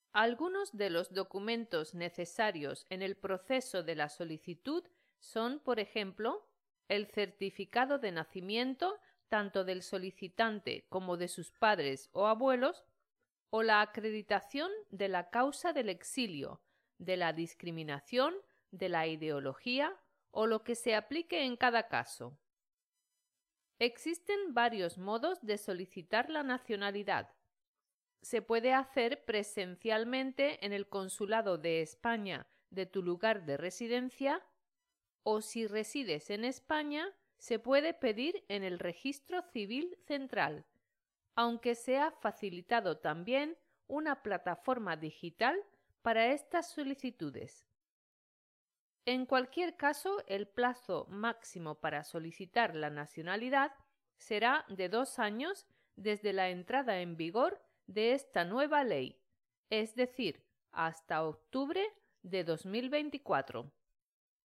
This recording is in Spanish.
Algunos de los documentos necesarios en el proceso de la solicitud son, por ejemplo, el certificado de nacimiento tanto del solicitante como de sus padres o abuelos, o la acreditación de la causa del exilio, de la discriminación, de la ideología o lo que se aplique en cada caso. Existen varios modos de solicitar la nacionalidad. Se puede hacer presencialmente en el Consulado de España de tu lugar de residencia, o si resides en España, se puede pedir en el Registro Civil Central, aunque se ha facilitado también una plataforma digital para estas solicitudes. En cualquier caso, el plazo máximo para solicitar la nacionalidad será de 2 años desde la entrada en vigor de esta nueva ley, es decir, hasta octubre de 2024.